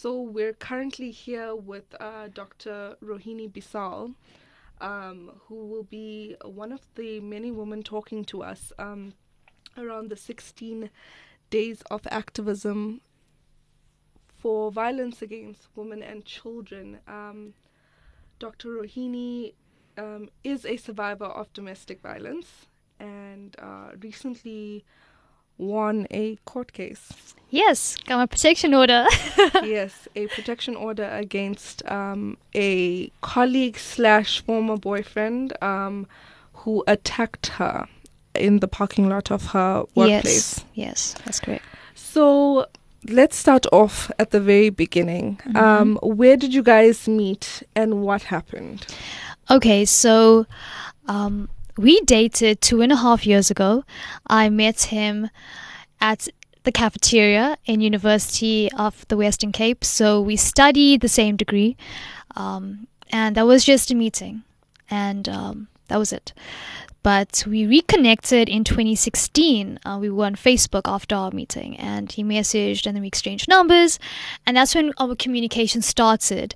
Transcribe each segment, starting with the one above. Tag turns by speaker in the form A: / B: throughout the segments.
A: So we're currently here with Dr. Rohini Bisal, who will be one of the many women talking to us around the 16 days of activism for violence against women and children. Dr. Rohini is a survivor of domestic violence and recently won a court case.
B: Yes, got my protection order.
A: Yes, a protection order against a colleague slash former boyfriend who attacked her in the parking lot of her workplace.
B: Yes, that's correct.
A: So let's start off at the very beginning. Where did you guys meet and what happened?
B: Okay, so we dated 2.5 years ago. I met him at the cafeteria in University of the Western Cape. So we studied the same degree, and that was just a meeting, and that was it. But we reconnected in 2016. We were on Facebook after our meeting, and he messaged, and then we exchanged numbers, and that's when our communication started.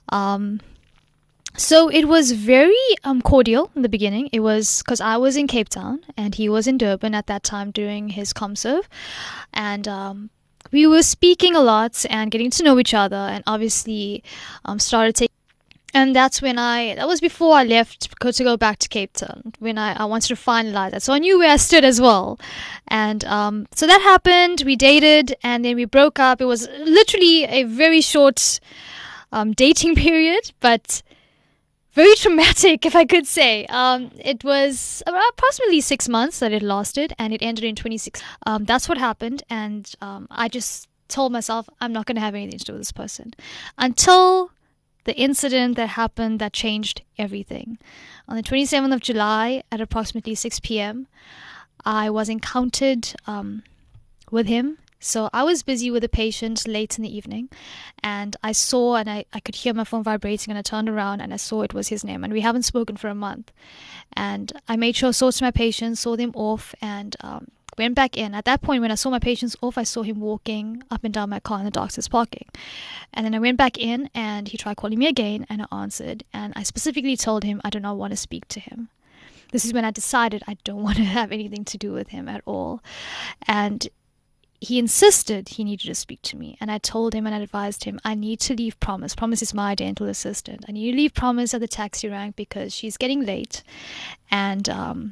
B: So it was very cordial in the beginning. It was because I was in Cape Town and he was in Durban at that time doing his ComServe. And we were speaking a lot and getting to know each other, and obviously started taking. And that's when that was before I left to go back to Cape Town, when I wanted to finalize that. So I knew where I stood as well. And so that happened. We dated and then we broke up. It was literally a very short dating period, but very traumatic, if I could say. It was approximately 6 months that it lasted, and it ended in 26. That's what happened, and I just told myself I'm not going to have anything to do with this person until the incident that happened that changed everything. On the 27th of July at approximately 6 p.m., I was encountered with him. So I was busy with a patient late in the evening, and I saw and I could hear my phone vibrating, and I turned around and I saw it was his name, and we haven't spoken for a month. And I made sure I saw to my patients, saw them off, and went back in. At that point, when I saw my patients off, I saw him walking up and down my car in the doctor's parking. And then I went back in, and he tried calling me again, and I answered, and I specifically told him I do not want to speak to him. This is when I decided I don't want to have anything to do with him at all. And he insisted he needed to speak to me, and I told him and I advised him I need to leave Promise. Promise is my dental assistant. I need to leave Promise at the taxi rank because she's getting late, and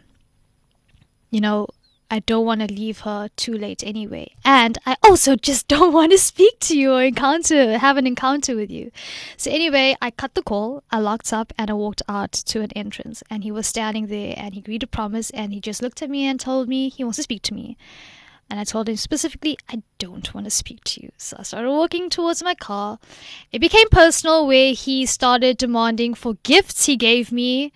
B: I don't want to leave her too late anyway. And I also just don't want to speak to you or have an encounter with you. So anyway, I cut the call, I locked up, and I walked out to an entrance, and he was standing there, and he greeted Promise, and he just looked at me and told me he wants to speak to me. And I told him specifically, I don't want to speak to you. So I started walking towards my car. It became personal, where he started demanding for gifts he gave me.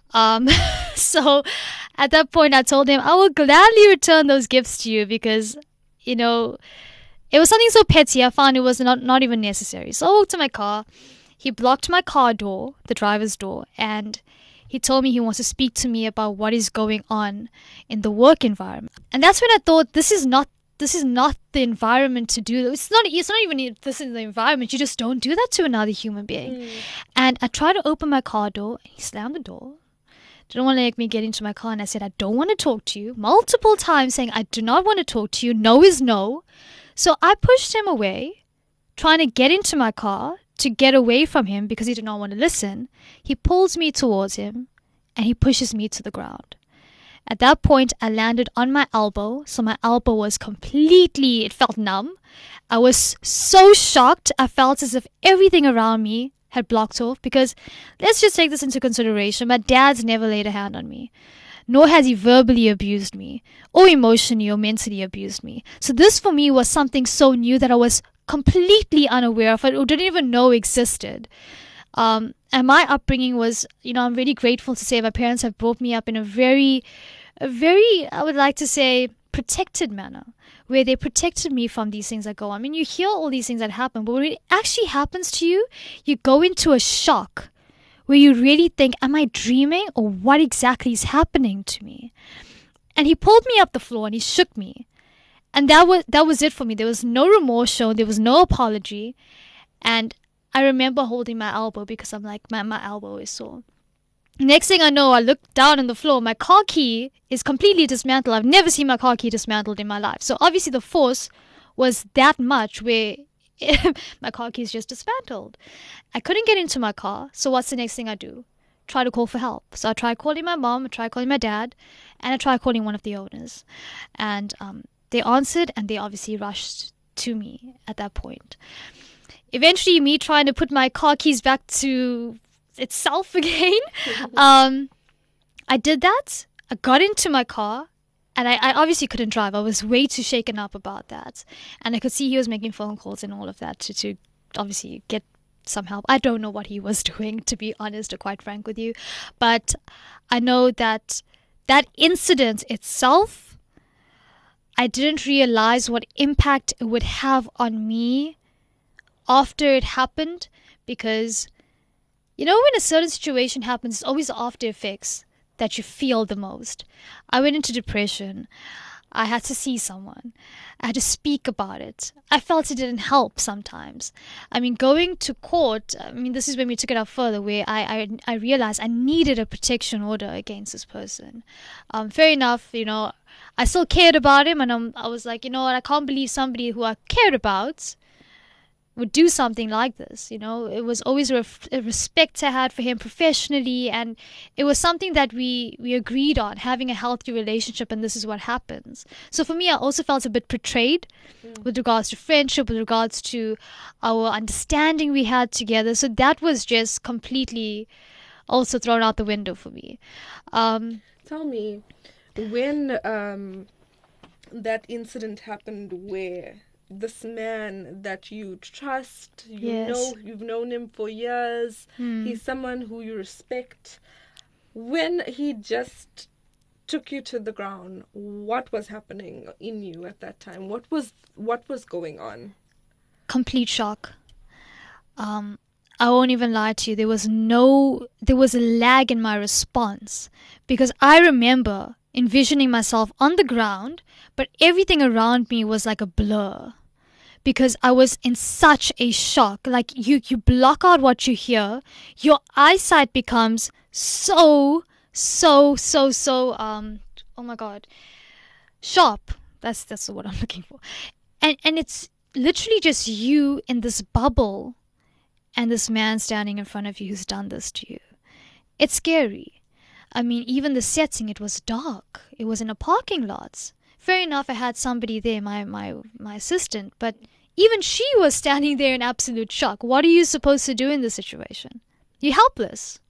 B: So at that point, I told him I will gladly return those gifts to you because, it was something so petty. I found it was not even necessary. So I walked to my car. He blocked my car door, the driver's door, and he told me he wants to speak to me about what is going on in the work environment. And that's when I thought, this is not the environment to do. It's not even this is the environment. You just don't do that to another human being. And I tried to open my car door, and he slammed the door. Didn't want to let me get into my car, and I said, I don't want to talk to you. Multiple times saying, I do not want to talk to you. No is no. So I pushed him away, trying to get into my car to get away from him because he did not want to listen. He pulls me towards him, and he pushes me to the ground. At that point, I landed on my elbow, so my elbow was it felt numb. I was so shocked. I felt as if everything around me had blocked off, because let's just take this into consideration. My dad's never laid a hand on me, nor has he verbally abused me, or emotionally or mentally abused me. So this for me was something so new that I was completely unaware of it, or didn't even know existed. And my upbringing was, I'm really grateful to say my parents have brought me up in a very, I would like to say, protected manner, where they protected me from these things that go on. I mean, you hear all these things that happen, but when it actually happens to you, you go into a shock where you really think, am I dreaming, or what exactly is happening to me? And he pulled me up the floor and he shook me. And that was it for me. There was no remorse shown. There was no apology. And I remember holding my elbow because I'm like, my elbow is sore. Next thing I know, I look down on the floor. My car key is completely dismantled. I've never seen my car key dismantled in my life. So obviously the force was that much where my car key is just dismantled. I couldn't get into my car. So what's the next thing I do? Try to call for help. So I tried calling my mom, I tried calling my dad, and I tried calling one of the owners. And they answered, and they obviously rushed to me at that point. Eventually, me trying to put my car keys back to itself again. I did that. I got into my car, and I obviously couldn't drive. I was way too shaken up about that. And I could see he was making phone calls and all of that to obviously get some help. I don't know what he was doing, to be honest or quite frank with you. But I know that that incident itself, I didn't realize what impact it would have on me after it happened, because when a certain situation happens, it's always the after effects that you feel the most. I went into depression. I had to see someone. I had to speak about it. I felt it didn't help sometimes. I mean, going to court, this is when we took it up further, where I realized I needed a protection order against this person. Fair enough, I still cared about him, and I was like, what, I can't believe somebody who I cared about would do something like this. It was always a respect I had for him professionally, and it was something that we agreed on, having a healthy relationship, and this is what happens. So for me, I also felt a bit betrayed with regards to friendship, with regards to our understanding we had together. So that was just completely also thrown out the window for me.
A: Tell me, when that incident happened where this man that you trust, you've known him for years, he's someone who you respect, when he just took you to the ground, what was happening in you at that time? What was going on?
B: Complete shock. I won't even lie to you. There was a lag in my response, because I remember envisioning myself on the ground, but everything around me was like a blur, because I was in such a shock. Like you block out what you hear. Your eyesight becomes so oh my God, sharp. That's the word I'm looking for. And it's literally just you in this bubble, and this man standing in front of you who's done this to you. It's scary. Even the setting, it was dark. It was in a parking lot. Fair enough, I had somebody there, my assistant, but even she was standing there in absolute shock. What are you supposed to do in this situation? You're helpless.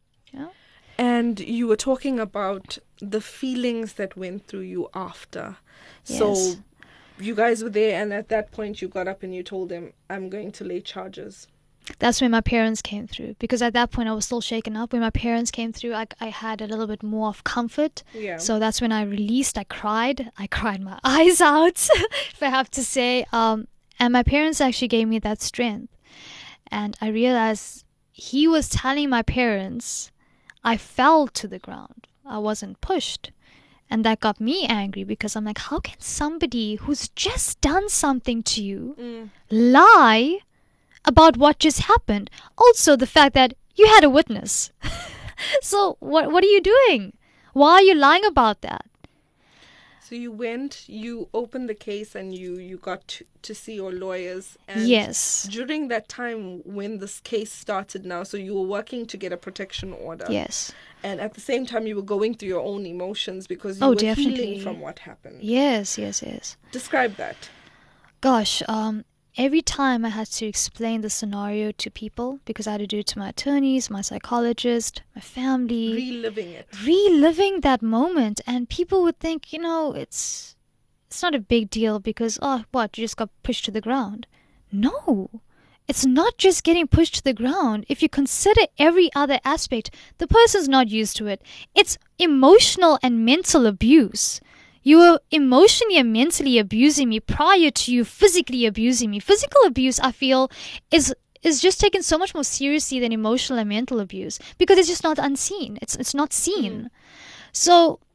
A: And you were talking about the feelings that went through you after.
B: Yes.
A: So you guys were there, and at that point you got up and you told him, I'm going to lay charges.
B: That's when my parents came through, because at that point I was still shaken up. When my parents came through, I had a little bit more of comfort.
A: Yeah.
B: So that's when I released. I cried my eyes out, if I have to say. And my parents actually gave me that strength. And I realized he was telling my parents I fell to the ground. I wasn't pushed. And that got me angry, because I'm like, how can somebody who's just done something to you lie about what just happened? Also, the fact that you had a witness. So what are you doing? Why are you lying about that?
A: So you opened the case, and you got to see your lawyers. And
B: yes.
A: During that time when this case started now, so you were working to get a protection order.
B: Yes.
A: And at the same time, you were going through your own emotions, because you were healing from what happened.
B: Yes.
A: Describe that.
B: Gosh, every time I had to explain the scenario to people, because I had to do it to my attorneys, my psychologist, my family. Reliving that moment. And people would think, it's not a big deal, because, you just got pushed to the ground. No, it's not just getting pushed to the ground. If you consider every other aspect, the person's not used to it. It's emotional and mental abuse. You were emotionally and mentally abusing me prior to you physically abusing me. Physical abuse, I feel, is just taken so much more seriously than emotional and mental abuse, because it's just not unseen. It's not seen. So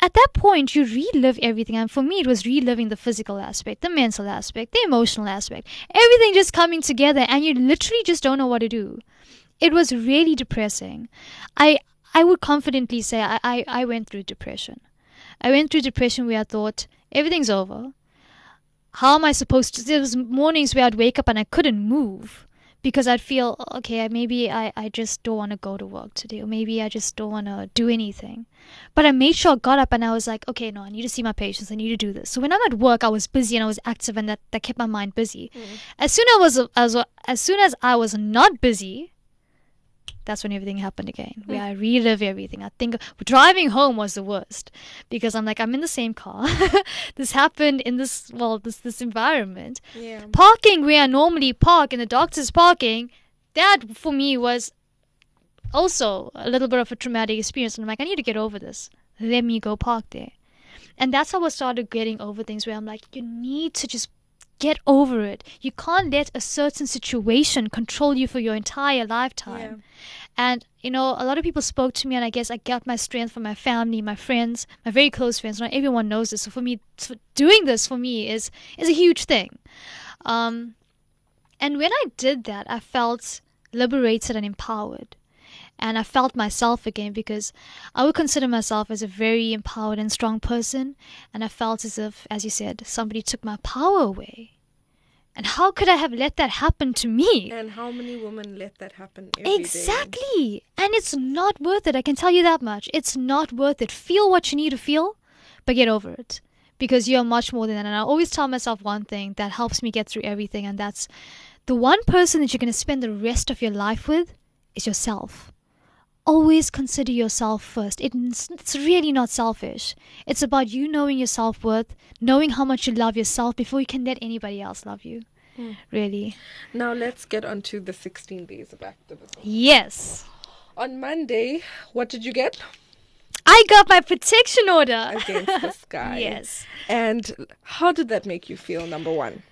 B: at that point, you relive everything. And for me, it was reliving the physical aspect, the mental aspect, the emotional aspect, everything just coming together, and you literally just don't know what to do. It was really depressing. I would confidently say I went through depression. I went through depression where I thought, everything's over. How am I supposed to? There was mornings where I'd wake up and I couldn't move because I'd feel, okay, maybe I just don't want to go to work today, or maybe I just don't want to do anything. But I made sure I got up and I was like, okay, no, I need to see my patients. I need to do this. So when I'm at work, I was busy and I was active, and that kept my mind busy. As soon as I was not busy, that's when everything happened again, where I relive everything. I think driving home was the worst because I'm like, I'm in the same car. This happened in this environment.
A: Yeah.
B: Parking where I normally park in the doctor's parking, that for me was also a little bit of a traumatic experience. And I'm like, I need to get over this. Let me go park there. And that's how I started getting over things, where I'm like, you need to just get over it. You can't let a certain situation control you for your entire lifetime.
A: Yeah.
B: And, a lot of people spoke to me, and I guess I got my strength from my family, my friends, my very close friends. Not everyone knows this. So for me, doing this for me is a huge thing. And when I did that, I felt liberated and empowered. And I felt myself again, because I would consider myself as a very empowered and strong person. And I felt as if, as you said, somebody took my power away. And how could I have let that happen to me?
A: And how many women let that happen every day?
B: Exactly. And it's not worth it. I can tell you that much. It's not worth it. Feel what you need to feel, but get over it. Because you're much more than that. And I always tell myself one thing that helps me get through everything. And that's the one person that you're going to spend the rest of your life with is yourself. Always consider yourself first. It's really not selfish. It's about you knowing your self-worth, knowing how much you love yourself before you can let anybody else love you. Really.
A: Now let's get on to the 16 days of activism.
B: Yes.
A: On Monday, what did you get?
B: I got my protection order.
A: Against this guy.
B: Yes.
A: And how did that make you feel, number one?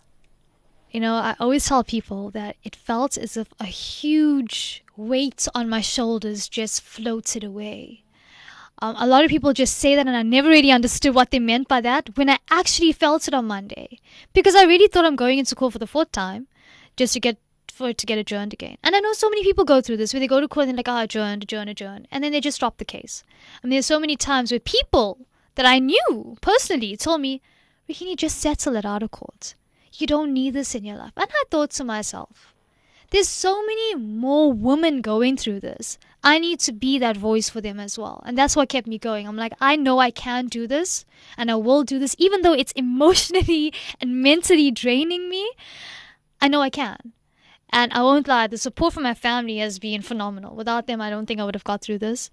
B: I always tell people that it felt as if a huge weight on my shoulders just floated away. A lot of people just say that, and I never really understood what they meant by that when I actually felt it on Monday. Because I really thought I'm going into court for the 4th time just for it to get adjourned again. And I know so many people go through this, where they go to court and they're like, adjourn. And then they just drop the case. I mean, there's so many times where people that I knew personally told me, Rohini, just settle it out of court. You don't need this in your life. And I thought to myself, there's so many more women going through this. I need to be that voice for them as well. And that's what kept me going. I'm like, I know I can do this, and I will do this, even though it's emotionally and mentally draining me. I know I can. And I won't lie, the support from my family has been phenomenal. Without them, I don't think I would have got through this.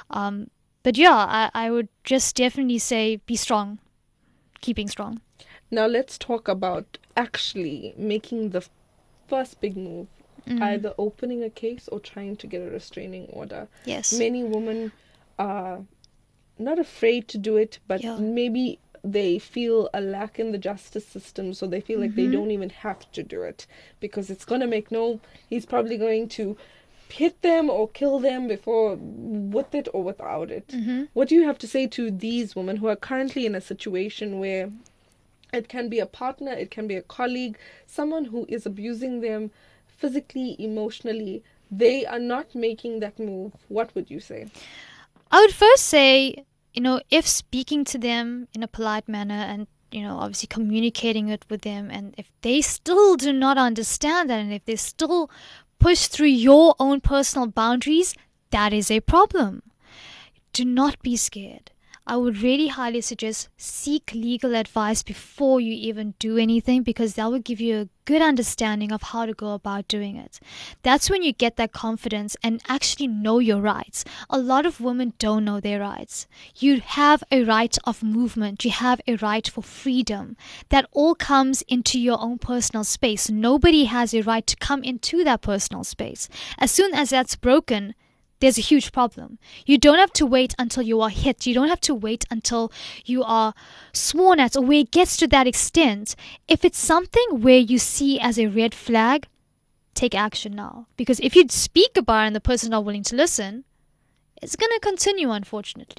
B: But yeah, I would just definitely say be strong. Keeping strong.
A: Now let's talk about actually making the first big move, either opening a case or trying to get a restraining order.
B: Yes.
A: Many women are not afraid to do it, but maybe they feel a lack in the justice system, so they feel like they don't even have to do it because it's going to make he's probably going to hit them or kill them before, with it or without it. What do you have to say to these women who are currently in a situation where it can be a partner, it can be a colleague, someone who is abusing them physically, emotionally, they are not making that move? What would you say?
B: I would first say, if speaking to them in a polite manner and, obviously communicating it with them, and if they still do not understand that, and if they still push through your own personal boundaries, that is a problem. Do not be scared. I would really highly suggest seek legal advice before you even do anything, because that will give you a good understanding of how to go about doing it. That's when you get that confidence and actually know your rights. A lot of women don't know their rights. You have a right of movement. You have a right for freedom. That all comes into your own personal space. Nobody has a right to come into that personal space. As soon as that's broken, there's a huge problem. You don't have to wait until you are hit. You don't have to wait until you are sworn at, or where it gets to that extent. If it's something where you see as a red flag, take action now. Because if you speak about it and the person's not willing to listen, it's going to continue, unfortunately.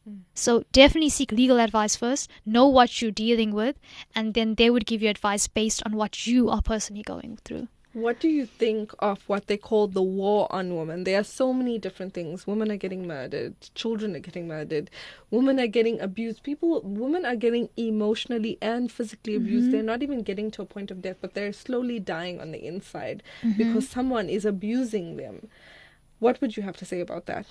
B: So definitely seek legal advice first, know what you're dealing with, and then they would give you advice based on what you are personally going through.
A: What do you think of what they call the war on women? There are so many different things. Women are getting murdered, children are getting murdered, women are getting abused. Women are getting emotionally and physically abused. They're not even getting to a point of death, but they're slowly dying on the inside because someone is abusing them. What would you have to say about that?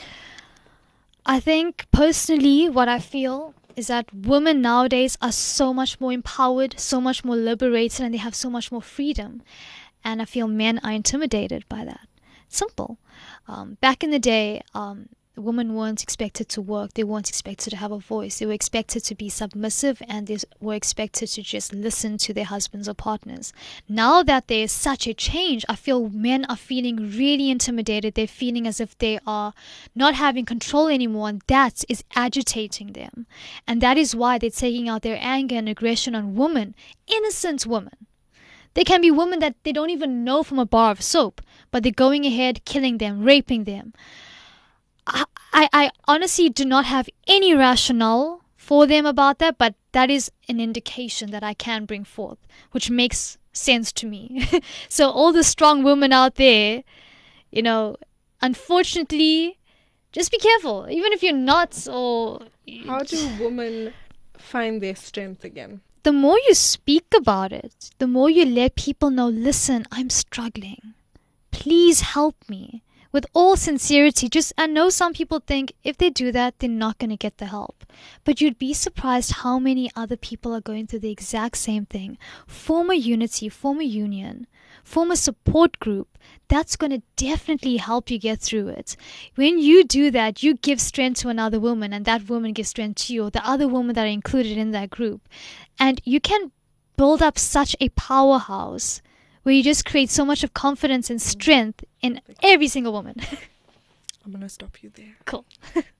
B: I think personally what I feel is that women nowadays are so much more empowered, so much more liberated, and they have so much more freedom. And I feel men are intimidated by that. Simple. Back in the day, women weren't expected to work. They weren't expected to have a voice. They were expected to be submissive, and they were expected to just listen to their husbands or partners. Now that there is such a change, I feel men are feeling really intimidated. They're feeling as if they are not having control anymore, and that is agitating them. And that is why they're taking out their anger and aggression on women, innocent women. There can be women that they don't even know from a bar of soap, but they're going ahead killing them, raping them. I honestly do not have any rationale for them about that, but that is an indication that I can bring forth, which makes sense to me. So all the strong women out there, unfortunately, just be careful. Even if you're not, or...
A: How do women find their strength again?
B: The more you speak about it, the more you let people know, listen, I'm struggling. Please help me. With all sincerity, I know some people think if they do that, they're not going to get the help. But you'd be surprised how many other people are going through the exact same thing. Form a unity, form a union, form a support group. That's going to definitely help you get through it. When you do that, you give strength to another woman, and that woman gives strength to you, or the other women that are included in that group. And you can build up such a powerhouse where you just create so much of confidence and strength in every single woman.
A: I'm going to stop you there.
B: Cool.